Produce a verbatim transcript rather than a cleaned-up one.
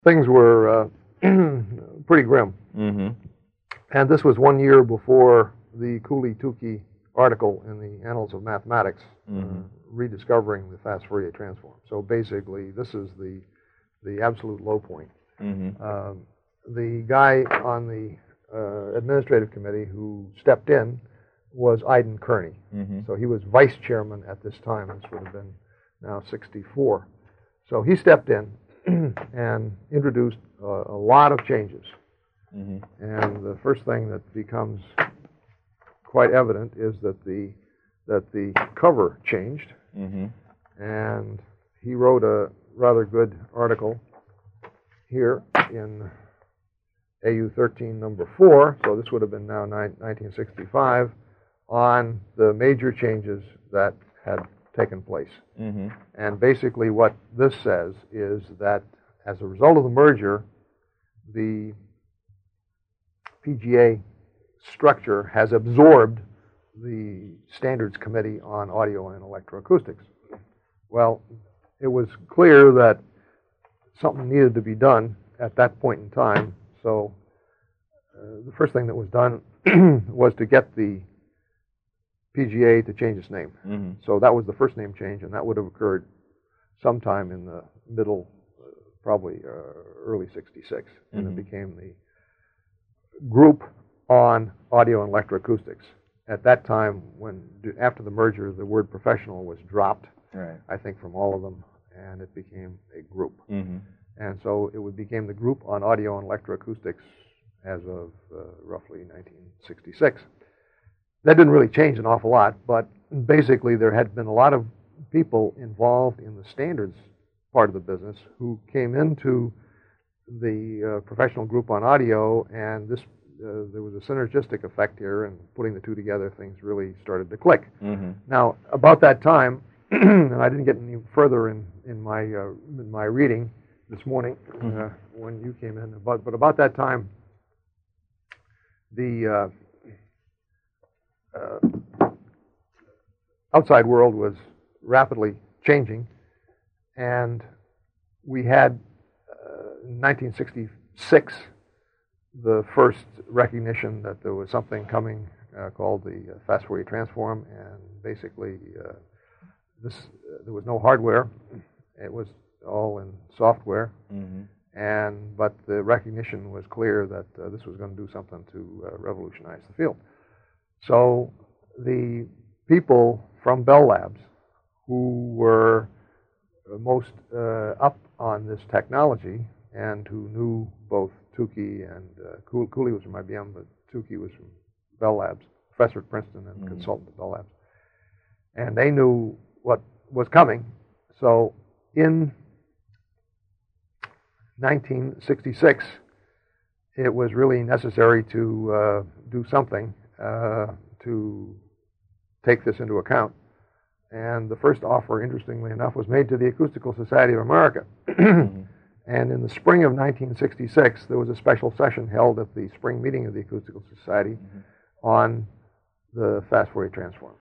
things were uh, pretty grim. Mm-hmm. And this was one year before the Cooley-Tukey article in the Annals of Mathematics, Mm-hmm. uh, rediscovering the fast Fourier transform. So basically, this is the the absolute low point. Mm-hmm. Um, the guy on the uh, administrative committee who stepped in was Iden Kearney. Mm-hmm. So he was vice chairman at this time. This would have been now sixty-four. So he stepped in and introduced uh, a lot of changes. Mm-hmm. And the first thing that becomes quite evident is that the that the cover changed. Mm-hmm. And he wrote a rather good article here in A U thirteen number four, so this would have been now nineteen sixty-five, on the major changes that had taken place. Mm-hmm. And basically what this says is that as a result of the merger, the P G A structure has absorbed the Standards Committee on Audio and Electroacoustics. Well, it was clear that something needed to be done at that point in time, so uh, the first thing that was done was to get the P G A to change its name. Mm-hmm. So that was the first name change, and that would have occurred sometime in the middle, uh, probably uh, early sixty-six, and Mm-hmm. it became the Group on Audio and Electroacoustics. At that time, when after the merger, the word professional was dropped, Right. I think, from all of them, and it became a group. Mm-hmm. And so it would became the Group on Audio and Electroacoustics as of uh, roughly nineteen sixty-six. That didn't really change an awful lot, but basically there had been a lot of people involved in the standards part of the business who came into the uh, professional group on audio, and this uh, there was a synergistic effect here, and putting the two together, things really started to click. Mm-hmm. Now, about that time, and I didn't get any further in in my uh, in my reading this morning uh, Mm-hmm. when you came in, but but about that time, the uh, uh, outside world was rapidly changing, and we had uh, in nineteen sixty-six the first recognition that there was something coming uh, called the uh, fast Fourier transform, and basically uh, this uh, there was no hardware; it was all in software. Mm-hmm. And but the recognition was clear that uh, this was going to do something to uh, revolutionize the field. So the people from Bell Labs who were most uh, up on this technology and who knew both Tukey and uh, Cooley was from I B M, but Tukey was from Bell Labs, professor at Princeton and Mm-hmm. consultant at Bell Labs, and they knew what was coming. So in nineteen sixty-six, it was really necessary to uh, do something uh, to take this into account. And the first offer, interestingly enough, was made to the Acoustical Society of America. Mm-hmm. And in the spring of nineteen sixty-six, there was a special session held at the spring meeting of the Acoustical Society Mm-hmm. on the fast Fourier transform.